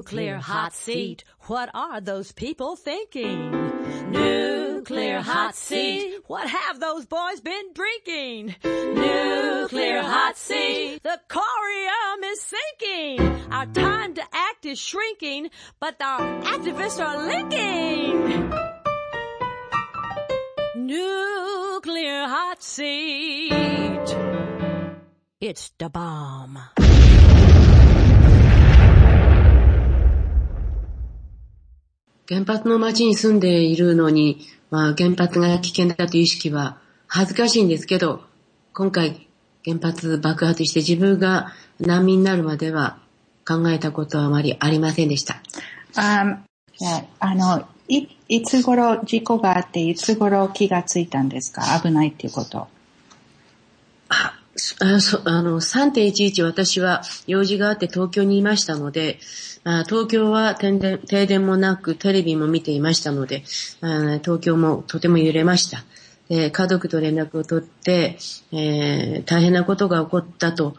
Nuclear hot seat. What are those people thinking? Nuclear hot seat. What have those boys been drinking? Nuclear hot seat. The corium is sinking. Our time to act is shrinking, but our activists are linking. Nuclear hot seat. It's the bomb. 原発の町に住んでいるのに、原発が危険だという意識は恥ずかしいんですけど、今回原発爆発して自分が難民になるまでは考えたことはあまりありませんでした。 いつ頃事故があって、いつ頃気がついたんですか？危ないっていうこと。 3.11 私は用事があって東京にいましたので、東京は停電もなくテレビも見ていましたので、東京もとても揺れました。家族と連絡を取って、大変なことが起こったと、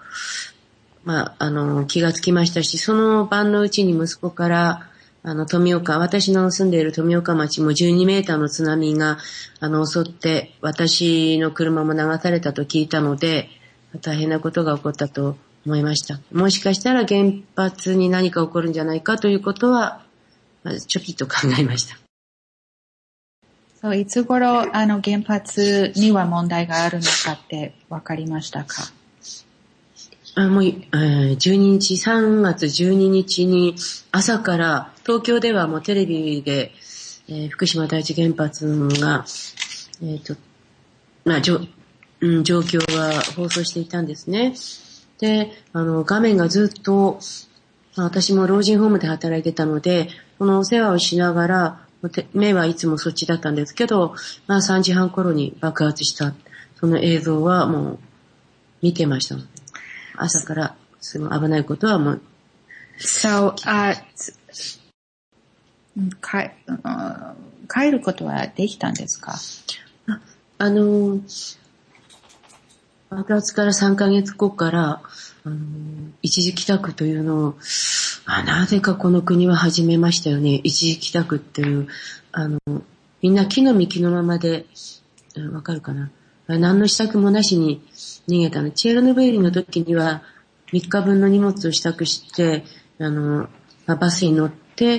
気がつきましたし、その晩のうちに息子から、私の住んでいる富岡町も12メーターの津波が、襲って、私の車も流されたと聞いたので、大変なことが起こったと思いました。もしかしたら原発に何か起こるんじゃないかということは、ちょぴっと考えました。 そう、いつ頃、原発には問題があるのかって分かりましたか ？3月12日に朝から東京ではもうテレビで、福島第一原発が、状況は放送していたんですね。で、画面がずっと、私も老人ホームで働いてたので、このお世話をしながら、目はいつもそっちだったんですけど、3時半頃に爆発した。その映像はもう見てました。朝からすごい危ないことはもう。 So, 帰ることはできたんですか？ 爆発から3ヶ月後から、一時帰宅というのを、なぜかこの国は始めましたよね。一時帰宅っていう、みんな木の実木のままで、わかるかな？何の支度もなしに逃げたの。チェルノブイリの時には3日分の荷物を支度して、バスに乗って、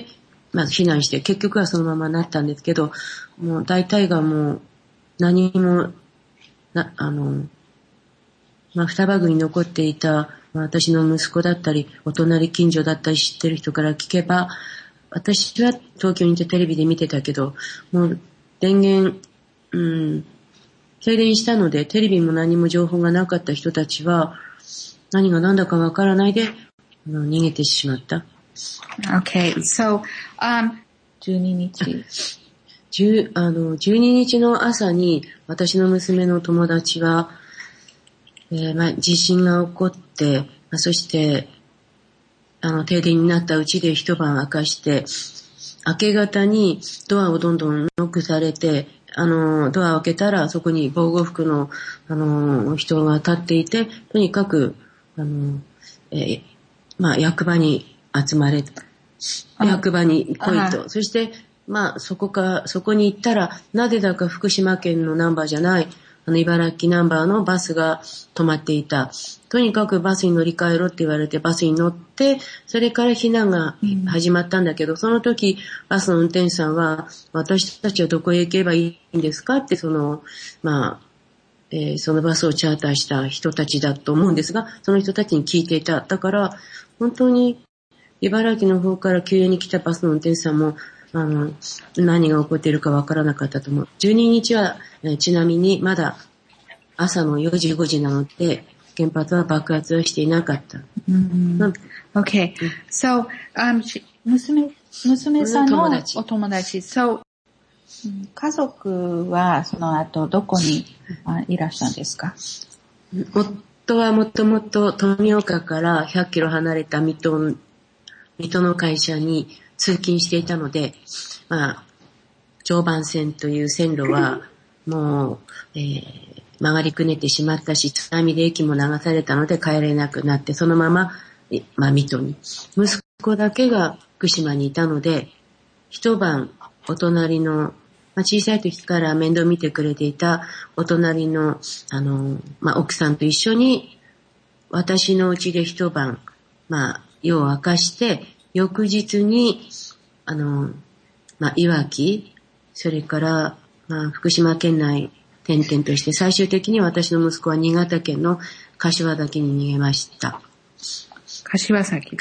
まず避難して、結局はそのままなったんですけど、もう大体がもう何も、双葉郡に残っていた私の息子だったり、お隣近所だったり知ってる人から聞けば、私は東京にいてテレビで見てたけど、もう電源、停電したのでテレビも何も情報がなかった人たちは、何が何だかわからないで、逃げてしまった。 Okay, so, 12日。 12日の朝に私の娘の友達は、地震が起こって、そして、停電になったうちで一晩明かして、明け方にドアをどんどんノックされて、ドアを開けたらそこに防護服の、人が立っていて、とにかく、役場に集まれ、役場に来いと。そして、そこに行ったら、なぜだか福島県のナンバーじゃない、茨城ナンバーのバスが止まっていた。とにかくバスに乗り換えろって言われてバスに乗って、それから避難が始まったんだけど、その時バスの運転手さんは、私たちはどこへ行けばいいんですかって、そのバスをチャーターした人たちだと思うんですが、その人たちに聞いていた。だから、本当に茨城の方から救援に来たバスの運転手さんも、何が起こっているかわからなかったと思う。12日は、ちなみにまだ朝の4時5時なので、原発は爆発はしていなかった。 Okay. So, 娘さんのお友達。So, 家族はその後どこにいらしたんですか？ 夫はもともと富岡から100キロ離れた水戸の会社に通勤していたので、常磐線という線路はもう、曲がりくねってしまったし、津波で駅も流されたので帰れなくなって、そのまま、水戸に。息子だけが福島にいたので、一晩お隣の、小さい時から面倒見てくれていたお隣の、奥さんと一緒に、私の家で一晩、夜を明かして、翌日に、いわき、それから、福島県内転々として、最終的に私の息子は新潟県の柏崎に逃げました。 柏崎、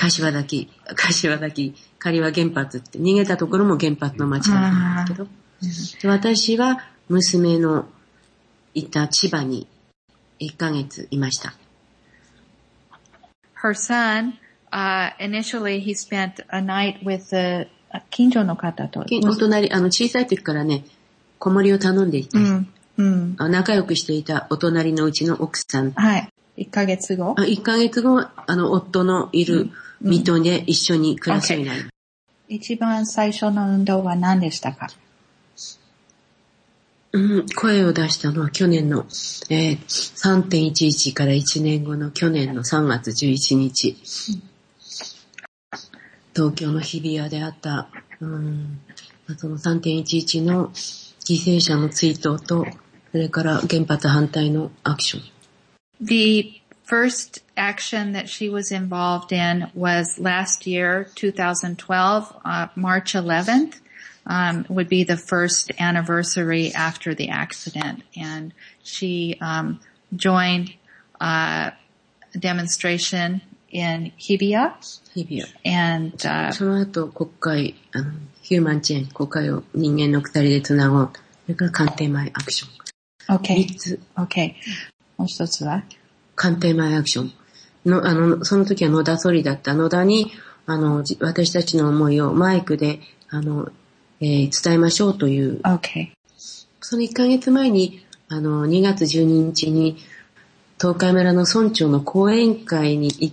仮は原発って、逃げたところも原発の町だったんですけど、私は娘のいた千葉に1ヶ月いました。 Her son, initially he spent a night with the 近所の方と。 お隣、小さい時からね、子守を頼んでいて、仲良くしていたお隣のうちの奥さん。 はい。1ヶ月後 ?1 ヶ月後、夫のいる水戸で一緒に暮らすようになりました。 一番最初の運動は何でしたか？ 声を出したのは去年の、3.11 から1年後の去年の3月11日。東京の日比谷であった、その 3.11 の犠牲者の追悼と、それから原発反対のアクション。 The first action that she was involved in was last year, 2012, March 11th. Would be the first anniversary after the accident. And she joined a demonstration in Hibiya. And その後、国会、ヒューマンチェーン、国会を人間の二人でつなごう。それから官邸前アクション。 Okay. 3つ。 Okay. もう一つは官邸前アクション。その時は野田総理だった野田に、私たちの思いをマイクで、伝えましょうという。 Okay. その1ヶ月前に、2月12日に、東海村の村長の講演会に行って、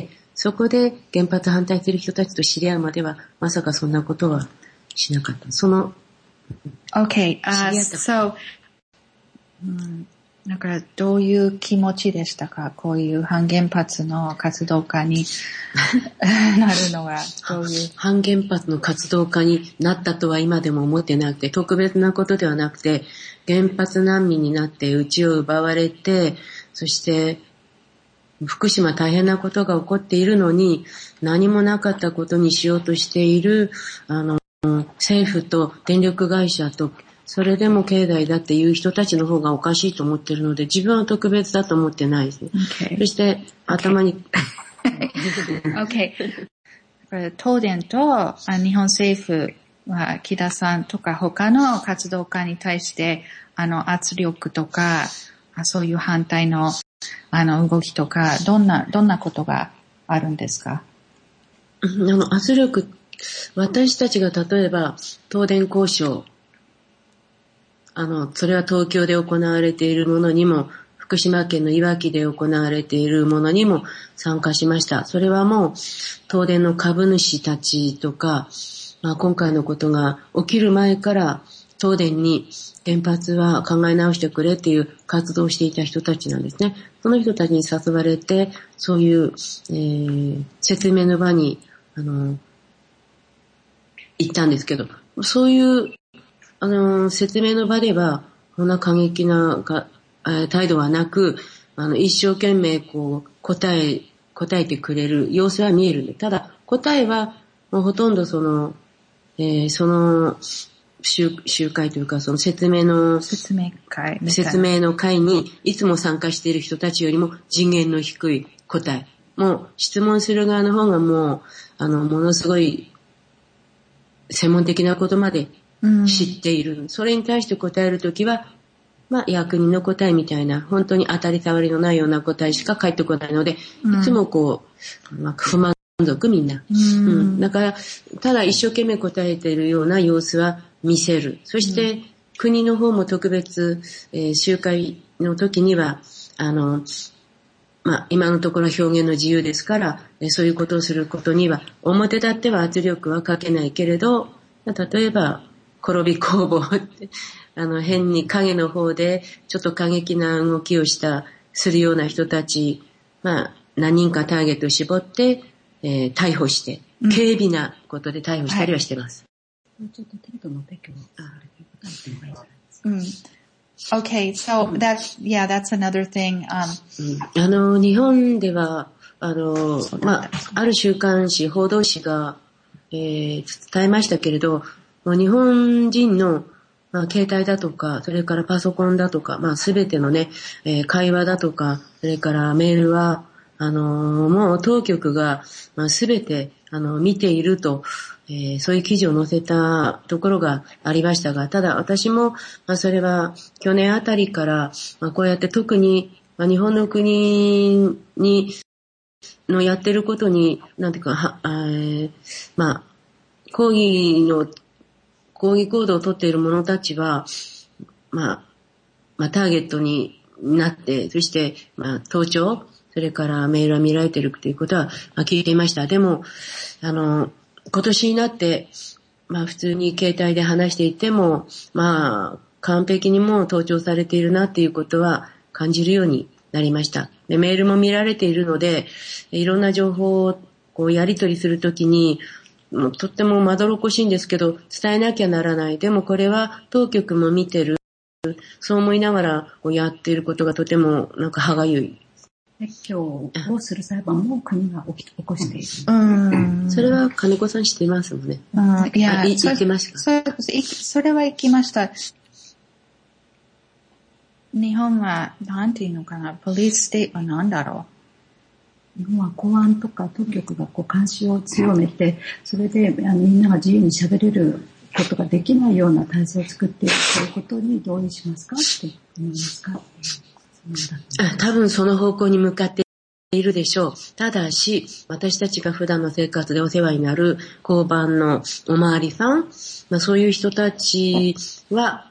そこで原発反対する人たちと知り合うまでは、まさかそんなことはしなかった。 Okay. So, だからどういう気持ちでしたか？こういう反原発の活動家になるのはどういう？ 反原発の活動家になったとは今でも思ってなくて、特別なことではなくて、原発難民になって家を奪われて、そして福島大変なことが起こっているのに、何もなかったことにしようとしている、政府と電力会社と、それでも経済だっていう人たちの方がおかしいと思っているので、自分は特別だと思ってないですね。 Okay. そして頭に Okay. 東電と日本政府は木田さんとか他の活動家に対して圧力とかそういう反対の動きとかどんなことがあるんですか？ 圧力、私たちが例えば東電交渉、それは東京で行われているものにも、福島県のいわきで行われているものにも参加しました。それはもう、東電の株主たちとか、今回のことが起きる前から、東電に原発は考え直してくれっていう活動をしていた人たちなんですね。その人たちに誘われて、そういう、説明の場に、行ったんですけど、そういう説明の場では、こんな過激な態度はなく、一生懸命答えてくれる様子は見えるんで、ただ、答えは、もうほとんどその集会というか、その説明の会に、いつも参加している人たちよりも次元の低い答え。もう、質問する側の方がもう、ものすごい、専門的なことまで、知っている。それに対して答えるときは、役人の答えみたいな、本当に当たり障りのないような答えしか返ってこないので、いつも不満足みんな。だから、ただ一生懸命答えているような様子は見せる。そして、国の方も特別、集会の時には、今のところ表現の自由ですから、そういうことをすることには、表立っては圧力はかけないけれど、例えば、転び工房って、変に影の方で、ちょっと過激な動きをするような人たち、何人かターゲットを絞って、逮捕して、 軽微なことで逮捕したりはしてます。 ちょっとテントの撤去をされている方がいるのがいいじゃないですか。 Okay, so that's another thing. 日本では、ある週刊誌、報道誌が、伝えましたけれど、日本人の、携帯だとか、それからパソコンだとか、すべてのね、会話だとか、それからメールは、もう当局が、すべて、見ていると、そういう記事を載せたところがありましたが、ただ私も、それは去年あたりから、こうやって特に、日本の国のやってることに、なんていうか、抗議行動をとっている者たちは、ターゲットになって、そして、盗聴、それからメールは見られているということは、聞いていました。でも、今年になって、普通に携帯で話していても、完璧にもう盗聴されているなっていうことは感じるようになりました。で、メールも見られているので、いろんな情報をこうやり取りするときに、とってもまどろっこしいんですけど、伝えなきゃならない。でもこれは当局も見てる。そう思いながらこうやっていることがとても歯がゆい。 撤去をする裁判も国が起こしている。 それは金子さん知ってますもんね。 いや、 行ってましたか？ それは行きました。日本は、なんていうのかな、ポリスステートは何だろう。日本は公安とか当局が監視を強めて、それでみんなが自由に喋れることができないような体制を作っているということに同意しますかって思いますか？ 多分その方向に向かっているでしょう。ただし、私たちが普段の生活でお世話になる交番のおまわりさん、そういう人たちは、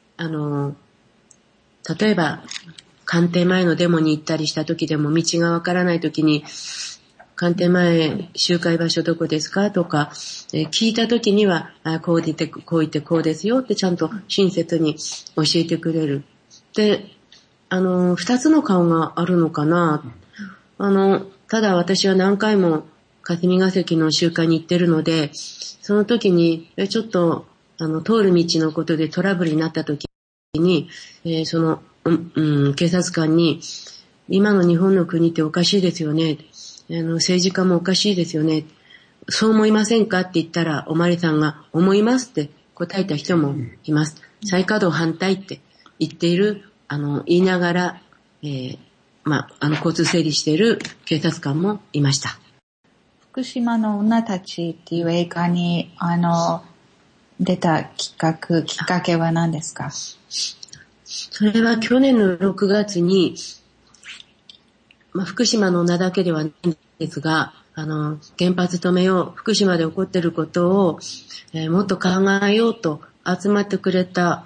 例えば、官邸前のデモに行ったりした時でも道がわからない時に、官邸前集会場所どこですかとか、聞いた時には、こう言ってこうですよってちゃんと親切に教えてくれる。で、二つの顔があるのかな。ただ私は何回も霞が関の集会に行ってるので、その時に、ちょっと、通る道のことでトラブルになった時に、警察官に、今の日本の国っておかしいですよね。政治家もおかしいですよね。そう思いませんかって言ったら、おまわりさんが、思いますって答えた人もいます。再稼働反対って言っている、言いながら、交通整理している警察官もいました。 福島の女たちっていう映画に、出たきっかけは何ですか？ それは去年の6月に、福島の名だけではないんですが、原発止めよう、福島で起こっていることを、もっと考えようと集まってくれた、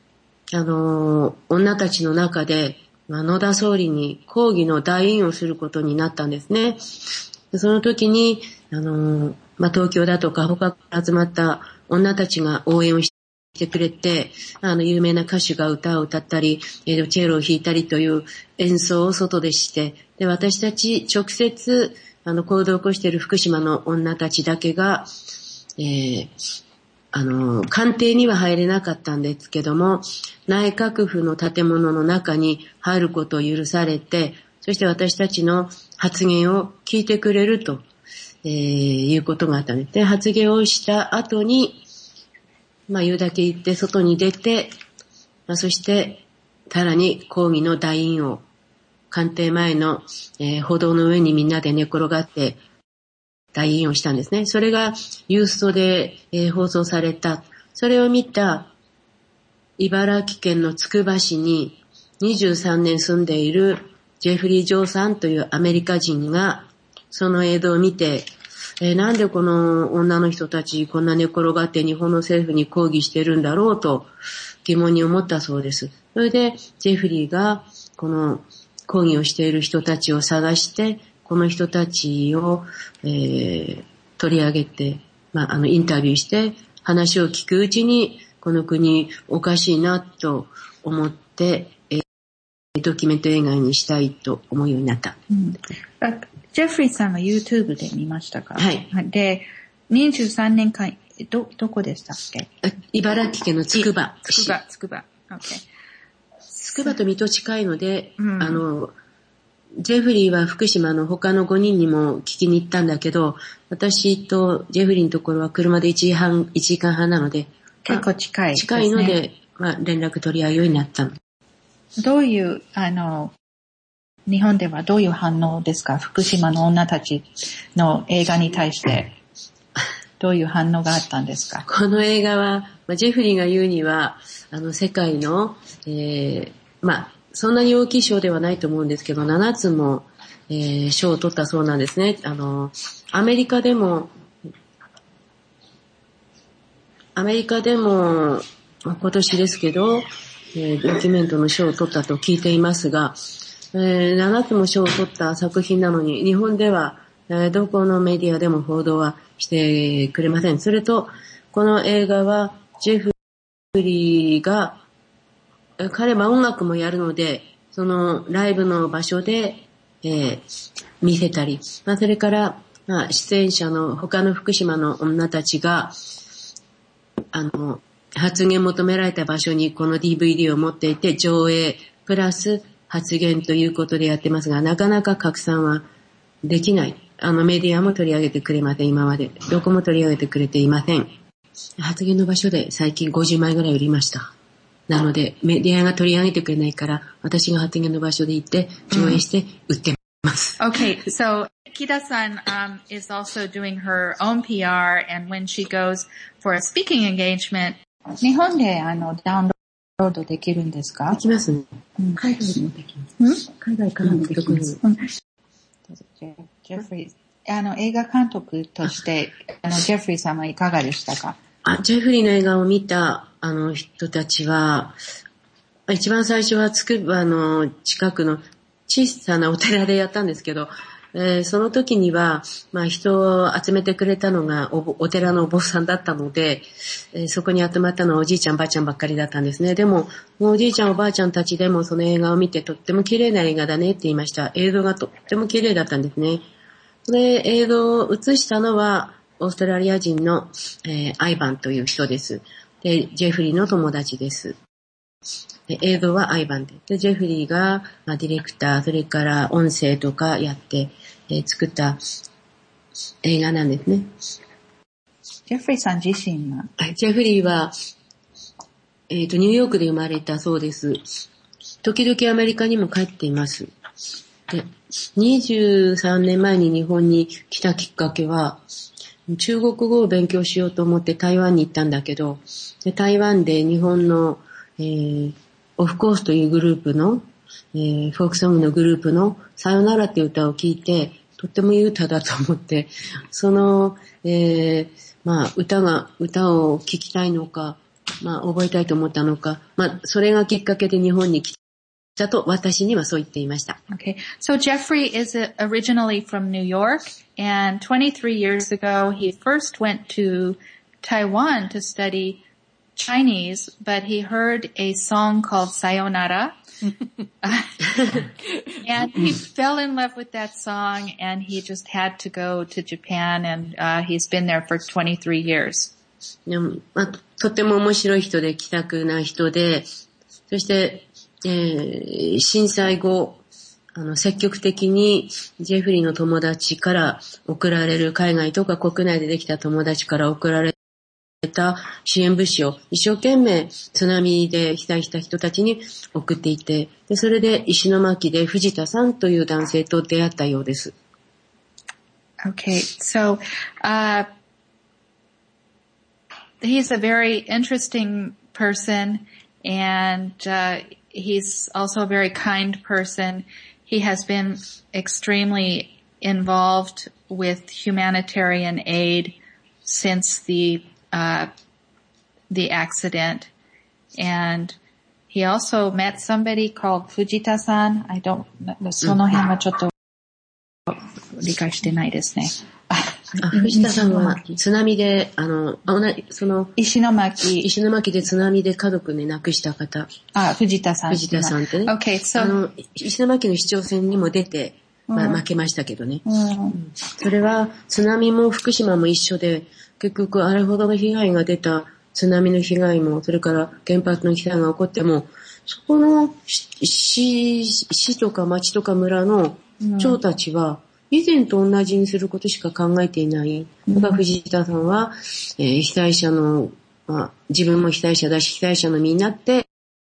女たちの中で、野田総理に抗議の代演をすることになったんですね。その時に、東京だとか他から集まった女たちが応援をしてくれて、有名な歌手が歌を歌ったり、チェロを弾いたりという演奏を外でして、で、私たち直接、行動を起こしている福島の女たちだけが、官邸には入れなかったんですけども、内閣府の建物の中に入ることを許されて、そして私たちの発言を聞いてくれると、いうことがあったんです。で、発言をした後に、言うだけ言って外に出て、そして、さらに抗議の代演を、官邸前の、歩道の上にみんなで寝転がって、代演をしたんですね。それがユーストで、放送された。それを見た茨城県のつくば市に23年住んでいるジェフリー・ジョーさんというアメリカ人がその映像を見て、なんでこの女の人たちこんな寝転がって日本の政府に抗議してるんだろうと疑問に思ったそうです。それでジェフリーがこの抗議をしている人たちを探してこの人たちを、取り上げて、インタビューして話を聞くうちに、この国おかしいなと思って、ドキュメント映画にしたいと思うようになった。 ジェフリーさんは YouTube で見ましたか？ はい。 で、23年間、どこでしたっけ？ 茨城県のつくば。 つくば。OK。 つくばと水戸近いので、ジェフリーは福島の他の5人にも聞きに行ったんだけど、私とジェフリーのところは車で1時間半なので、 結構近いですね。 近いので、連絡取り合うようになったの。 どういう、日本ではどういう反応ですか？福島の女たちの映画に対して、どういう反応があったんですか？ この映画は、ジェフリーが言うには、世界の、そんなに大きい賞ではないと思うんですけど、7つも、賞を取ったそうなんですね。アメリカでも、今年ですけど、ドキュメントの賞を取ったと聞いていますが、7つも賞を取った作品なのに、日本では、どこのメディアでも報道はしてくれません。それと、この映画は、ジェフリーが、彼は音楽もやるので、そのライブの場所で、見せたり、それから、出演者の他の福島の女たちが、発言求められた場所にこの DVD を持っていて上映プラス発言ということでやってますが、なかなか拡散はできない。メディアも取り上げてくれません、今まで。どこも取り上げてくれていません。発言の場所で最近50枚ぐらい売りました。なので、メディアが取り上げてくれないから、私が発言の場所で行って上映して売ってます。 Okay, so Kida-san is also doing her own PR, and when she goes for a speaking engagement, 日本でダウンロードできるんですか？ できますね。 海外でもできます。海外からもできます。 ジェフリー、映画監督として、ジェフリーさんはいかがでしたか？ ジェフリーの映画を見た人たちは、一番最初はつくばの近くの小さなお寺でやったんですけど、その時には、人を集めてくれたのがお寺のお坊さんだったので、そこに集まったのはおじいちゃんばあちゃんばっかりだったんですね。でも、おじいちゃんおばあちゃんたちでもその映画を見てとっても綺麗な映画だねって言いました。映像がとっても綺麗だったんですね。で、映像を映したのはオーストラリア人の、アイバンという人です。で、ジェフリーの友達です。で、映像はアイバンで、ジェフリーが、ディレクター、それから音声とかやって、作った映画なんですね。 ジェフリーさん自身は？ ジェフリーは、ニューヨークで生まれたそうです。時々アメリカにも帰っています。で、23年前に日本に来たきっかけは、中国語を勉強しようと思って台湾に行ったんだけど、で台湾で日本の、オフコースというグループの、フォークソングのグループのさよならっていう歌を聴いて、とってもいい歌だと思って、その、歌を聴きたいのか、覚えたいと思ったのか、それがきっかけで日本に来たと私にはそう言っていました。 Okay. So Jeffrey is originally from New York, and 23 years ago he first went to Taiwan to study Chinese, but he heard a song called Sayonara. And he fell in love with that song, and he just had to go to Japan, and he's been there for 23 years. とても面白い人で気さくな人で、そして、震災後、積極的にジェフリーの友達から送られる、海外とか国内でできた友達から送られた支援物資を一生懸命津波で被災した人たちに送っていて、でそれで石巻で藤田さんという男性と出会ったようです。 Okay, so he's a very interesting person, and he's also a very kind person. He has been extremely involved with humanitarian aid since the accident. And he also met somebody called Fujita-san. その辺はちょっと理解してないですね。 藤田さんは津波で、石巻で津波で家族ね、亡くした方。 藤田さん。 藤田さんってね。 Okay, so, 石巻の市長選にも出て、 負けましたけどね。それは津波も福島も一緒で、結局あれほどの被害が出た津波の被害も、それから原発の被害が起こっても、そこの市とか町とか村の長たちは、以前と同じにすることしか考えていない。だから藤田さんは、被災者の、自分も被災者だし、被災者の身になって、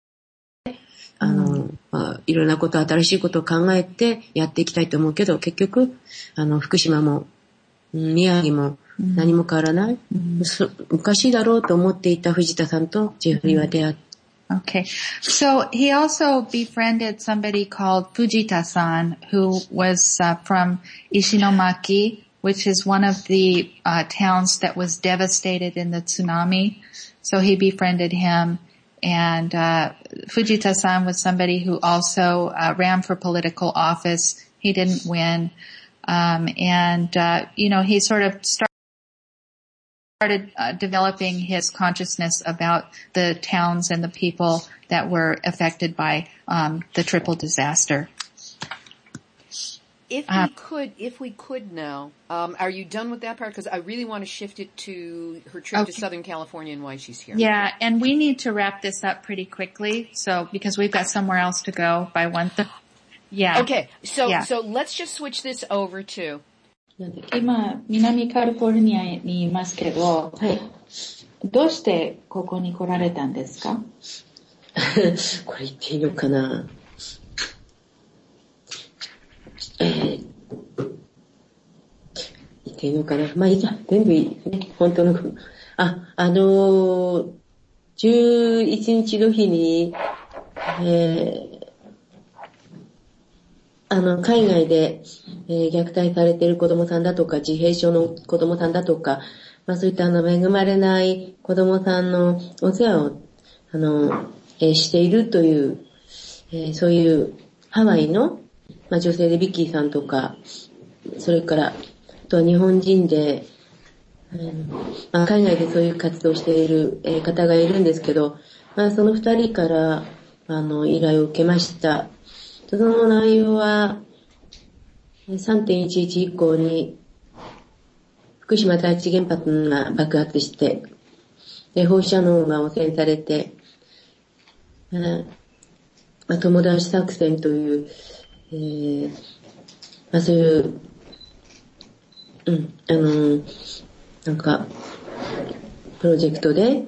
いろんなこと、新しいことを考えてやっていきたいと思うけど、結局、福島も、宮城も何も変わらない。おかしいだろうと思っていた藤田さんとジェフリーは出会って。 Okay. So he also befriended somebody called Fujita-san, who was from Ishinomaki, which is one of the towns that was devastated in the tsunami. So he befriended him. And Fujita-san was somebody who also ran for political office. He didn't win. He sort of started developing his consciousness about the towns and the people that were affected by the triple disaster. If we could now, are you done with that part? Because I really want to shift it to her trip to Southern California and why she's here. Yeah, and we need to wrap this up pretty quickly, so because we've got somewhere else to go by 1:30. Yeah. Okay, so let's just switch this over to. 今、南カリフォルニアにいますけど、はい、どうしてここに来られたんですか？ これ言っていいのかな？言っていいのかな？まあいいか、全部いいですね。本当の。11日の日に、海外で、虐待されている子供さんだとか、自閉症の子供さんだとか、まあそういった恵まれない子供さんのお世話を、しているという、そういうハワイの、まあ女性でビッキーさんとか、それから、あとは日本人で、まあ海外でそういう活動をしている、方がいるんですけど、まあその2人から、依頼を受けました。その内容は、3.11 以降に、福島第一原発が爆発して、放射能が汚染されて、友達作戦という、そういう、プロジェクトで、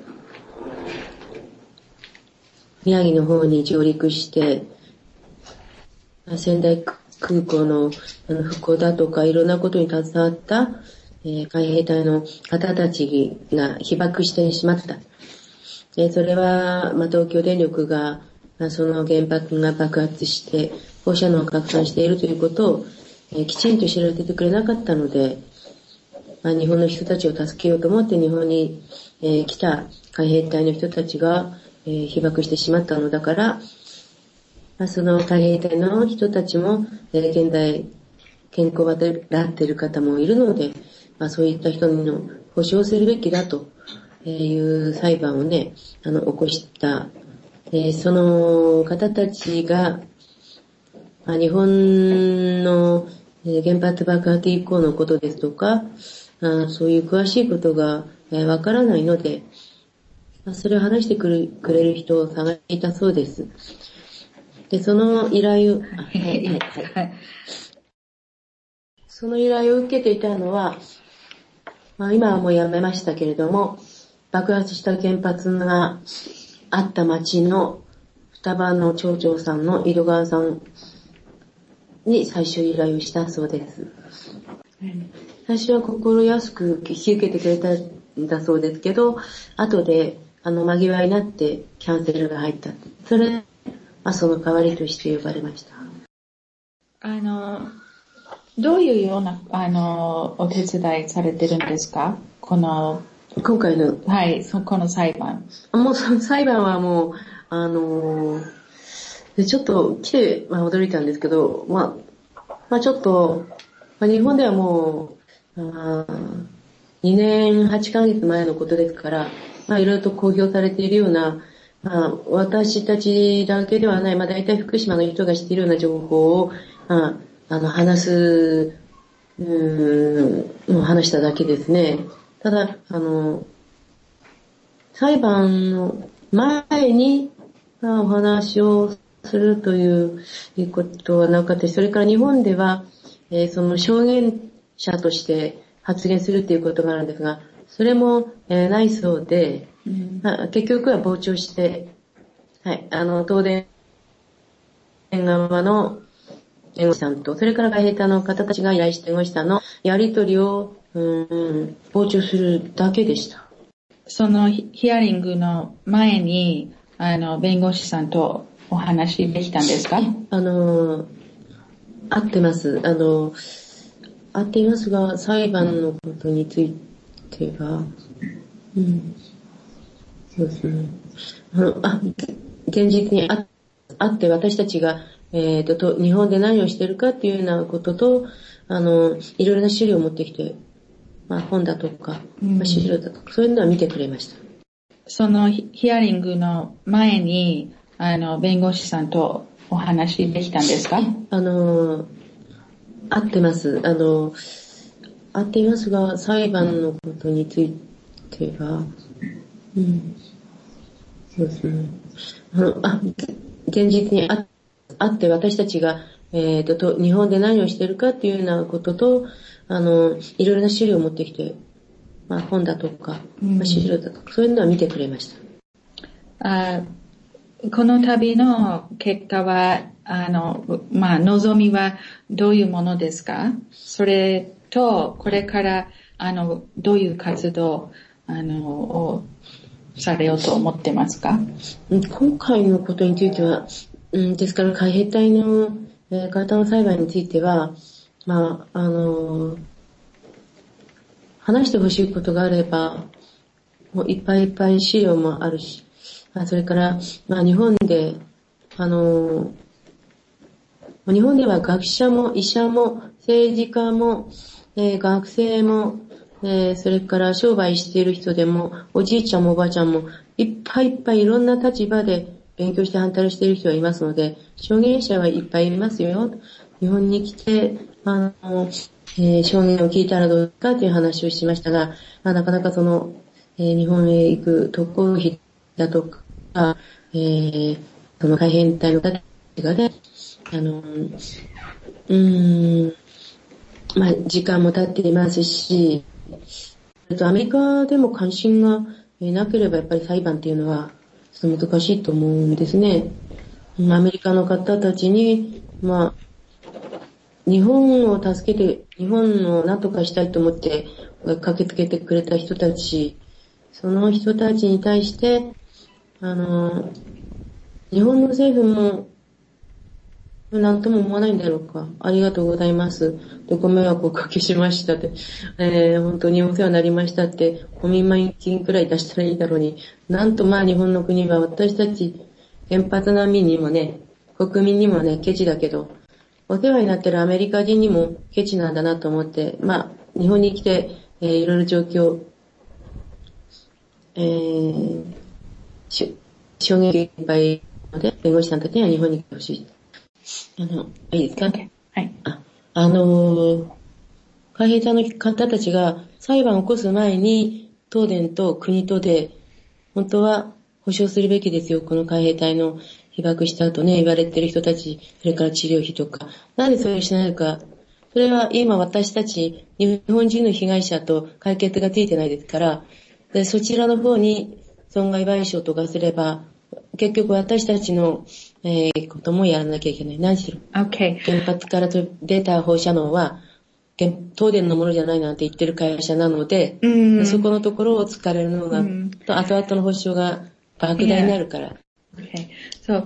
宮城の方に上陸して、仙台空港の復興だとかいろんなことに携わった、海兵隊の方たちが被爆してしまった。それは、東京電力が、その原発が爆発して放射能を拡散しているということを、きちんと知らせてくれなかったので、日本の人たちを助けようと思って日本に、来た海兵隊の人たちが、被爆してしまったのだから、その海兵隊の人たちも、現在健康を患っている方もいるので、そういった人の保障するべきだという裁判をね、起こした。その方たちが、日本の原発爆発以降のことですとか、そういう詳しいことがわからないので、それを話してくれる人を探していたそうです。で、その依頼を、その依頼を受けていたのは、今はもうやめましたけれども、爆発した原発があった町の双葉の町長さんの井戸川さんに最初依頼をしたそうです。最初は心安く引き受けてくれたんだそうですけど、後で間際になってキャンセルが入った。それその代わりとして呼ばれました。 どういうような、お手伝いされてるんですか？今回の。 はい、この裁判。 もうその裁判はもう、ちょっと来て、驚いたんですけど、ちょっと、日本ではもう、2年8ヶ月前のことですから、いろいろと公表されているような、私たちだけではない、大体福島の人が知っているような情報を、 話しただけですね。ただ、裁判の前に、お話をするということはなかったし、それから日本では、その証言者として発言するということがあるんですが、それも、ないそうで、結局は傍聴して、はい、東電側の弁護士さんと、それから外兵隊の方たちが依頼した弁護士さんのやり取りを、傍聴するだけでした。 そのヒアリングの前に、弁護士さんとお話できたんですか？ 合ってます。合っていますが、裁判のことについては、そうですね。現実にあって私たちが、日本で何をしているかっていうようなことと、いろいろな資料を持ってきて、本だとか、資料だとか、そういうのは見てくれました。 そのヒアリングの前に、弁護士さんとお話できたんですか？ 合ってます。合っていますが、裁判のことについては、そうですね。現実にあって私たちが、日本で何をしているかっていうようなことと、いろいろな資料を持ってきて、本だとか、資料だとか、そういうのは見てくれました。 この旅の結果は、望みはどういうものですか？それと、これから、どういう活動、をされようと思ってますか？ 今回のことについては、ですから海兵隊の、方の裁判については、話してほしいことがあれば、もういっぱいいっぱい資料もあるし、それから、日本で、日本では学者も医者も政治家も、学生も、それから商売している人でも、おじいちゃんもおばあちゃんも、いっぱいいっぱいいろんな立場で勉強して反対している人がいますので、証言者はいっぱいいますよ。日本に来て、証言を聞いたらどうかという話をしましたが、なかなかその、日本へ行く渡航費だとか、その海兵隊の方がね、時間も経っていますし、アメリカでも関心がなければやっぱり裁判っていうのはちょっと難しいと思うんですね。アメリカの方たちに、日本を助けて、日本を何とかしたいと思って駆けつけてくれた人たち、その人たちに対して、日本の政府も何とも思わないんだろうか。ありがとうございます。ご迷惑をおかけしましたって。本当にお世話になりましたって、公民前金くらい出したらいいだろうに。なんと日本の国は私たち原発難民にもね、国民にもね、ケチだけど、お世話になってるアメリカ人にもケチなんだなと思って、日本に来て、いろいろ状況、証言いっぱいので、弁護士さんたちには日本に来てほしい。いいですか？ はい。 海兵隊の方たちが裁判を起こす前に、東電と国とで、本当は保証するべきですよ。この海兵隊の被爆した後ね、言われてる人たち、それから治療費とか。なんでそれをしないのか。それは今私たち、日本人の被害者と解決がついてないですから、でそちらの方に損害賠償とかすれば、結局私たちの、こともやらなきゃいけない。何しろ。 Okay. 原発から出た放射能は、東電のものじゃないなんて言ってる会社なので、そこのところを突かれるのが、と後々の保証が莫大になるから。 Okay. So,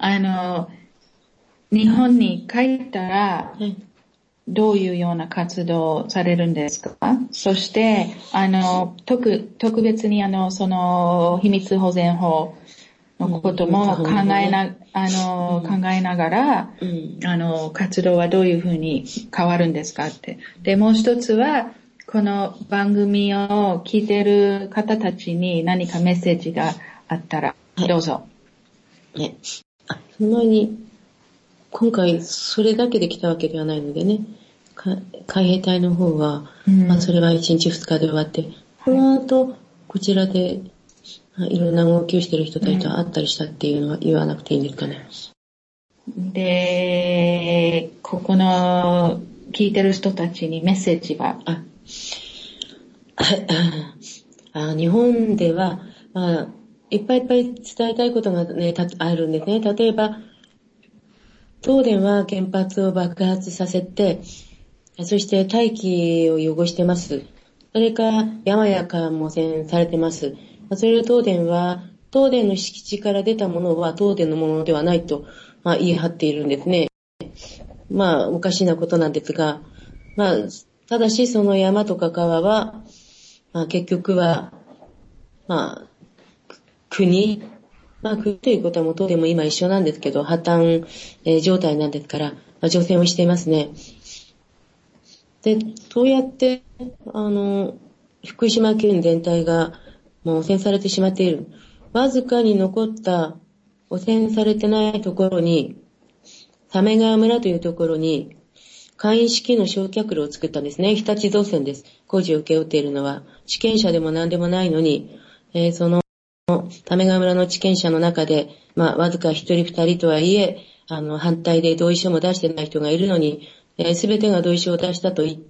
日本に帰ったら、どういうような活動をされるんですか？そして、特別にその秘密保全法のことも考えながら、活動はどういうふうに変わるんですかって。で、もう一つは、この番組を聞いている方たちに何かメッセージがあったら、どうぞ。 その前に、 今回それだけで来たわけではないのでね、海兵隊の方は、それは1日2日で終わって、この後、こちらで、いろんな動きをしている人たちと会ったりしたっていうのは言わなくていいんですかね。 で、ここの聞いてる人たちにメッセージは？ 日本では、いっぱい伝えたいことがね、あるんですね。例えば、東電は原発を爆発させて、そして大気を汚してます。それから山や川も汚染されてます。それを東電の敷地から出たものは東電のものではないと、言い張っているんですね。おかしなことなんですが、ただしその山とか川は、結局は、国ということはもう東電も今一緒なんですけど、破綻、状態なんですから、除染をしていますね。で、そうやって、福島県全体がもう汚染されてしまっている。わずかに残った汚染されてないところに、鮫川村というところに、簡易式の焼却炉を作ったんですね。日立造船です。工事を請け負っているのは、地権者でも何でもないのに、その、鮫川村の地権者の中で、わずか一人二人とはいえ、反対で同意書も出してない人がいるのに、すべてが同意書を出したと言って、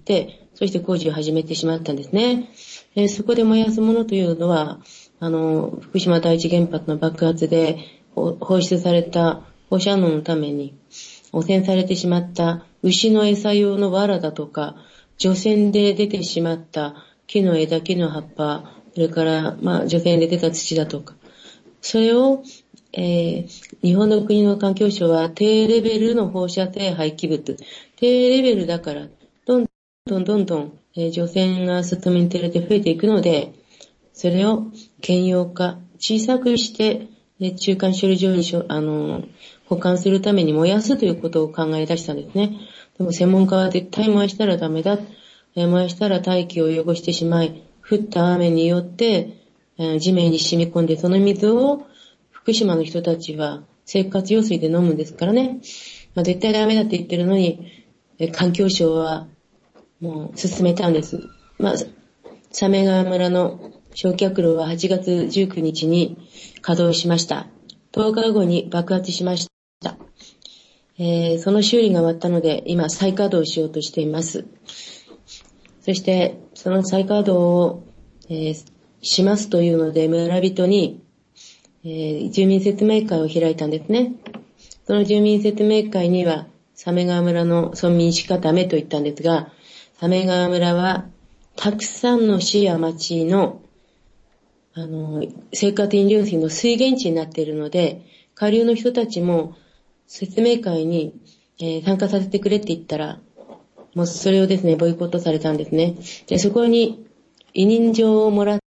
そして工事を始めてしまったんですね。そこで燃やすものというのは、福島第一原発の爆発で放出された放射能のために汚染されてしまった牛の餌用の藁だとか、除染で出てしまった木の枝、木の葉っぱ、それから除染で出た土だとか、それを、日本の国の環境省は低レベルの放射性廃棄物、低レベルだからどんどん、除染が進めて増えていくので、それを兼用化、小さくして、中間処理場に保管するために燃やすということを考え出したんですね。でも専門家は絶対燃やしたらダメだ。燃やしたら大気を汚してしまい、降った雨によって、地面に染み込んで、その水を福島の人たちは生活用水で飲むんですからね。絶対ダメだって言ってるのに、環境省はもう進めたんです。鮫川村の焼却炉は8月19日に稼働しました。10日後に爆発しました。その修理が終わったので、今再稼働しようとしています。そして、その再稼働を、しますというので、村人に、住民説明会を開いたんですね。その住民説明会には、鮫川村の村民しかダメと言ったんですが、鮫川村は、たくさんの市や町の、生活飲料水の水源地になっているので、下流の人たちも説明会に、参加させてくれって言ったら、もうそれをですね、ボイコットされたんですね。で、そこに委任状をもらって、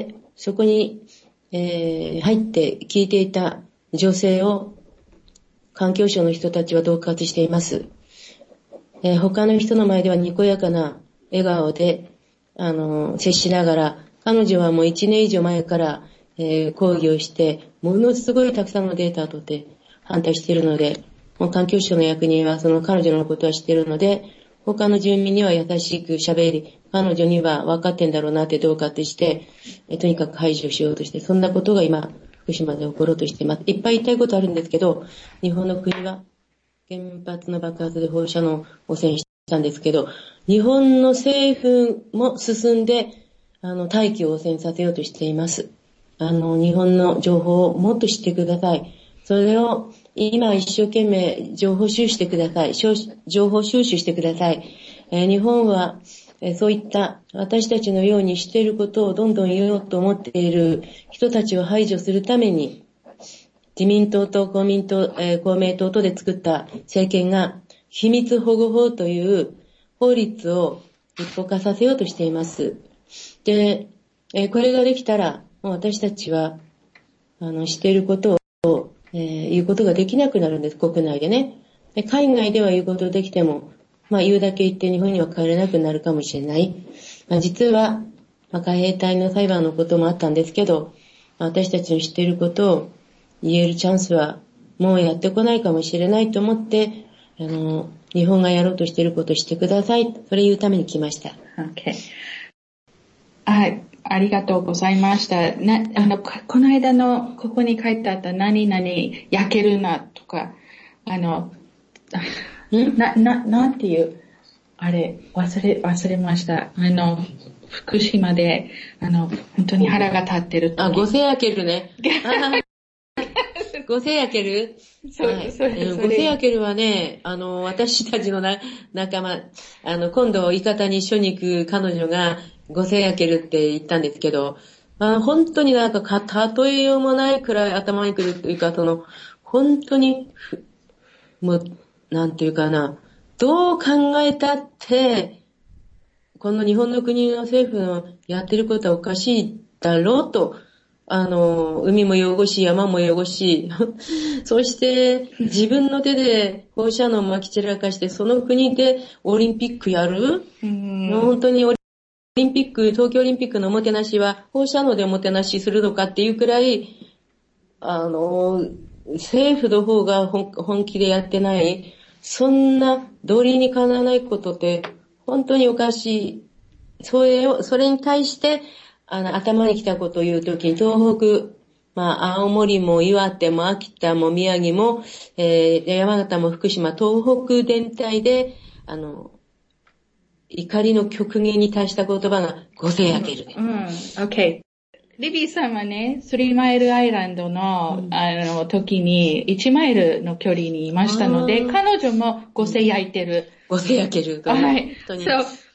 そこに、入って聞いていた女性を環境省の人たちは恫喝しています。他の人の前ではにこやかな笑顔で、接しながら、彼女はもう1年以上前から、抗議をして、ものすごいたくさんのデータを取って反対しているので、もう環境省の役人はその彼女のことは知っているので、他の住民には優しく喋り、彼女には分かってんだろうなって恫喝して、とにかく排除しようとして、そんなことが今、福島で起ころうとしています。いっぱい言いたいことあるんですけど、日本の国は原発の爆発で放射能汚染したんですけど、日本の政府も進んで、大気を汚染させようとしています。日本の情報をもっと知ってください。それを今一生懸命情報収集してください。情報収集してください。日本はそういった私たちのようにしていることをどんどん言おうと思っている人たちを排除するために、自民党と公明党とで作った政権が秘密保護法という法律を立法化させようとしています。で、これができたら、もう私たちはしていることを言うことができなくなるんです、国内でね。海外では言うことできても、言うだけ言って日本には帰れなくなるかもしれない。実は、海兵隊の裁判のこともあったんですけど、私たちの知っていることを言えるチャンスはもうやってこないかもしれないと思って、日本がやろうとしていることをしてください。それ言うために来ました。 Okay. ありがとうございました。この間の、ここに書いてあった何々焼けるなとか、なんていう、あれ、忘れました。福島で、本当に腹が立ってる。 ごせ焼けるね。ごせ焼けるそう、はい、 ごせ焼けるはね、私たちの仲間、今度、伊方に一緒に行く彼女が、ごせ焼けるって言ったんですけど、本当になんか、例えようもないくらい頭にくるというか、本当に、もう、なんていうかな、どう考えたって、この日本の国の政府のやってることはおかしいだろうと、海も汚し、山も汚し、そして自分の手で放射能を撒き散らかして、その国でオリンピックやる？本当にオリンピック、東京オリンピックのおもてなしは放射能でおもてなしするのかっていうくらい、政府の方が本気でやってない、そんな道理にかなわないことって本当におかしい。それに対して、頭に来たことを言うときに、東北、青森も岩手も秋田も宮城も、山形も福島、東北全体で、怒りの極限に達した言葉がごせ焼ける。 OK。リビーさんはね、3マイルアイランドの、時に1マイルの距離にいましたので、彼女もごせ焼いてる。 ごせ焼ける。 はい。So,